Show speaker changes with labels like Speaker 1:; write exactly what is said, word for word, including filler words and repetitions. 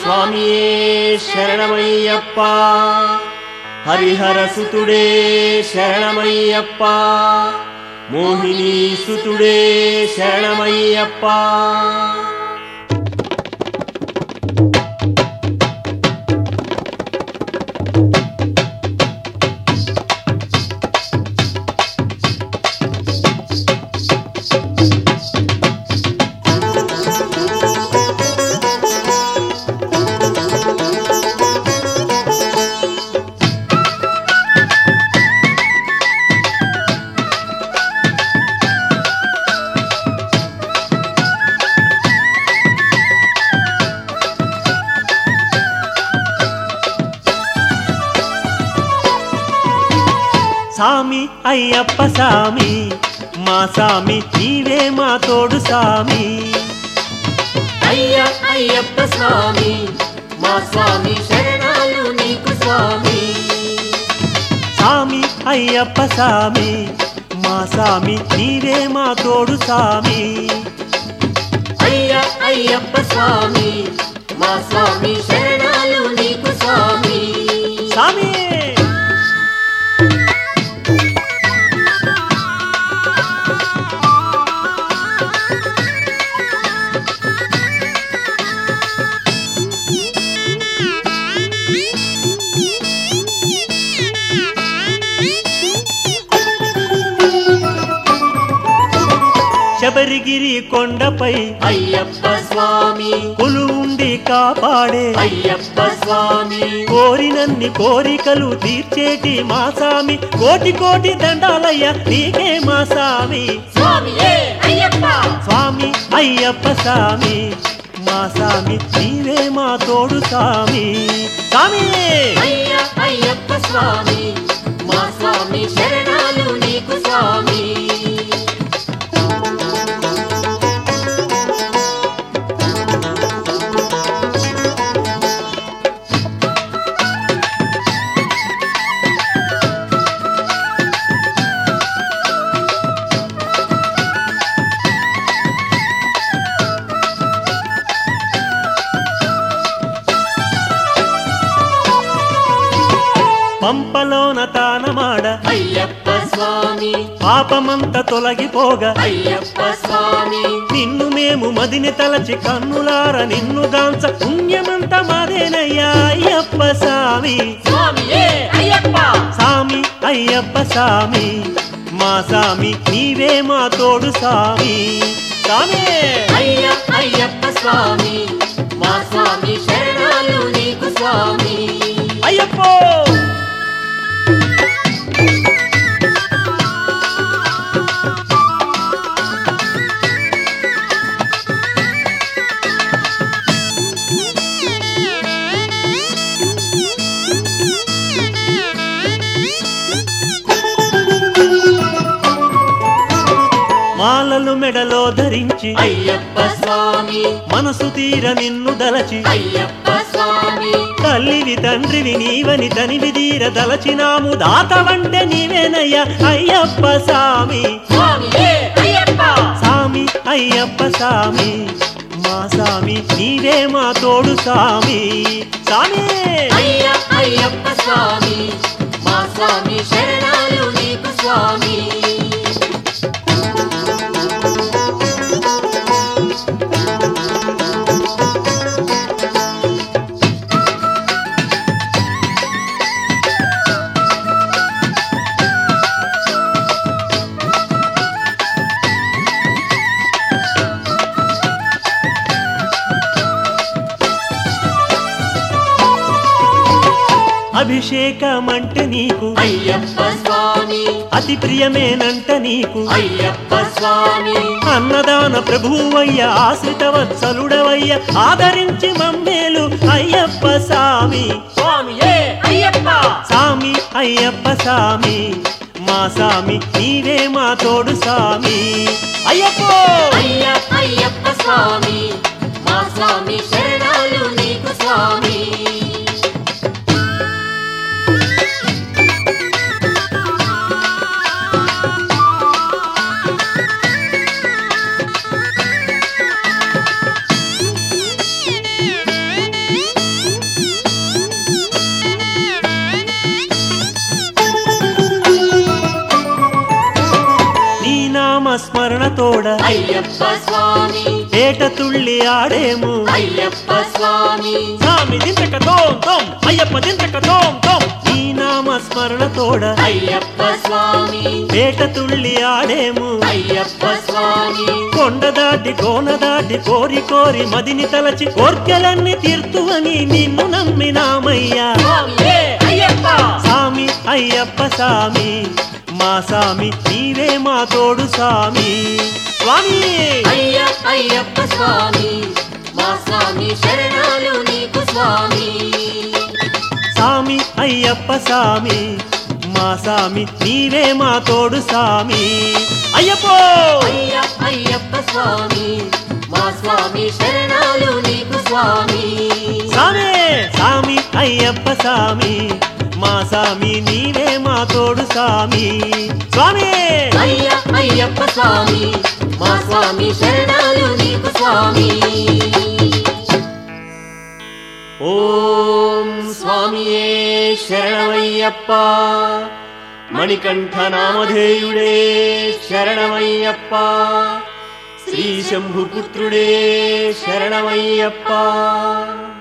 Speaker 1: స్వామియే శరణమయ్యప్ప, హరిహర సుతుడే శరణమయ్యప్ప, మోహిని సుతుడే శరణమయ్యప్ప.
Speaker 2: సామి అయ్యప్ప సామి, మా సామి నీవే మా తోడు సామి.
Speaker 1: అయ్య అయ్యప్ప స్వామి, మా స్వామి శరణాలు నీకు స్వామి.
Speaker 2: సామి అయ్యప్ప సామి, మా సామి నీవే మా తోడు సామి.
Speaker 1: అయ్య అయ్యప్ప స్వామి, మా స్వామి శరణాలు నీకు స్వామి.
Speaker 2: సామి శబరిగిరి కొండపై
Speaker 1: అయ్యప్ప స్వామి,
Speaker 2: కొలువుండి కాపాడే
Speaker 1: అయ్యప్ప స్వామి.
Speaker 2: కోరినన్ని కోరికలు తీర్చేటి మా సామి, కోటి కోటి దండాలయ్య నీకే మా సామి.
Speaker 1: స్వామియే అయ్యప్ప,
Speaker 2: స్వామి అయ్యప్ప సామి, మా సామి నీవే మా తోడు సామి. సామి
Speaker 1: అయ్య అయ్యప్ప స్వామి, మా స్వామి శరణాలు నీకు స్వామి.
Speaker 2: పంపలోన తానమాడ
Speaker 1: అయ్యప్ప స్వామి,
Speaker 2: పాపమంత తొలగిపోగా
Speaker 1: అయ్యప్ప స్వామి.
Speaker 2: నిన్ను మేము మదిని తలచి కన్నులార నిన్ను గాంచ పుణ్యమంత మాదేనయ్యా అయ్యప్ప సామి.
Speaker 1: స్వామియే అయ్యప్ప,
Speaker 2: సామి అయ్యప్ప సామి, మా సామి నీవే మా తోడు సామి. సామి
Speaker 1: అయ్య అయ్యప్ప స్వామి, మా స్వామి శరణాలు నీకు స్వామి.
Speaker 2: అయ్యప్పో మాలలు మెడలో ధరించి
Speaker 1: అయ్యప్ప స్వామి,
Speaker 2: మనసు తీర నిన్ను దలచి
Speaker 1: అయ్యప్ప స్వామి.
Speaker 2: తల్లివి తండ్రివి నీవని తనివి తీర దలచినాము, దాతవంటే నీవేనయ్యా అయ్యప్ప సామి.
Speaker 1: స్వామియే అయ్యప్ప,
Speaker 2: సామి అయ్యప్ప సామి, మా సామి నీవే మా తోడు సామి. సామి
Speaker 1: అయ్య అయ్యప్ప స్వామి, మా స్వామి శరణాలు నీకు స్వామి.
Speaker 2: అభిషేకమంటే నీకు
Speaker 1: అయ్యప్ప స్వామి,
Speaker 2: అతి ప్రియమేనంట నీకు
Speaker 1: అయ్యప్ప స్వామి.
Speaker 2: అన్నదాన ప్రభువయ్య, ఆశ్రిత వత్సలుడవయ్య, ఆదరించి మమ్మేలు అయ్యప్ప సామి.
Speaker 1: స్వామియే అయ్యప్ప,
Speaker 2: సామి అయ్యప్ప సామి, మా సామి నీవే మా తోడు సామి. అయ్యప్పో
Speaker 1: అయ్య అయ్యప్ప స్వామి, మా స్వామి శరణాలు నీకు స్వామి. అయ్యప్ప స్వామి
Speaker 2: ఏట తుళ్ళి ఆడేము
Speaker 1: అయ్యప్ప స్వామి
Speaker 2: స్వామి దింతక తోం తోం అయ్యప్ప దింతక తోం తోం నీ నామ స్మరణ తోడ
Speaker 1: అయ్యప్ప స్వామి
Speaker 2: ఏట తుళ్ళి ఆడేము
Speaker 1: అయ్యప్ప స్వామి
Speaker 2: కొండ దాటి కోన దాటి కోరి కోరి మదిని తలచి కోర్కెలన్నీ తీర్తువని నిన్ను నమ్మినామయ్యా
Speaker 1: స్వామియే అయ్యప్ప
Speaker 2: సామి అయ్యప్ప సామి మా సామి నీవే మా తోడు సామి స్వామి
Speaker 1: అయ్య అయ్యప్ప స్వామి మా స్వామి శరణాలు నీకు స్వామి
Speaker 2: సామి అయ్యప్ప సామి మా సామి నీవే మా తోడు సామి అయ్యప్పో
Speaker 1: అయ్య అయ్యప్ప స్వామి మా స్వామి శరణాలు నీకు స్వామి
Speaker 2: సామి సామి అయ్యప్ప సామి మా సామి నీవే మా తోడు సామి స్వామి
Speaker 1: అయ్య అయ్యప్ప స్వామి మా స్వామి శరణాలు నీకు స్వామి
Speaker 2: ఓం స్వామియే శరణమయ్యప్ప మణికంఠ నామధేయుడే శరణమయ్యప్ప శ్రీ శంభుపుత్రుడే శరణమయ్యప్ప